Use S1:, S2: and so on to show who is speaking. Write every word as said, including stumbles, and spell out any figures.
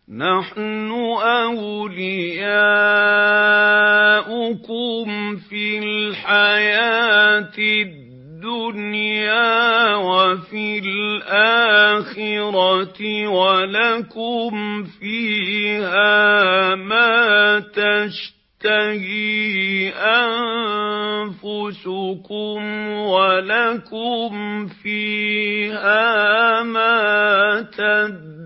S1: نَحْنُ أَوْلِيَاؤُكُمْ فِي الْحَيَاةِ الدُّنْيَا وَفِي الْآخِرَةِ وَلَكُمْ فِيهَا مَا تَشْتَهِي أَنفُسُكُمْ وَلَكُمْ فِيهَا مَا تَدَّعُونَ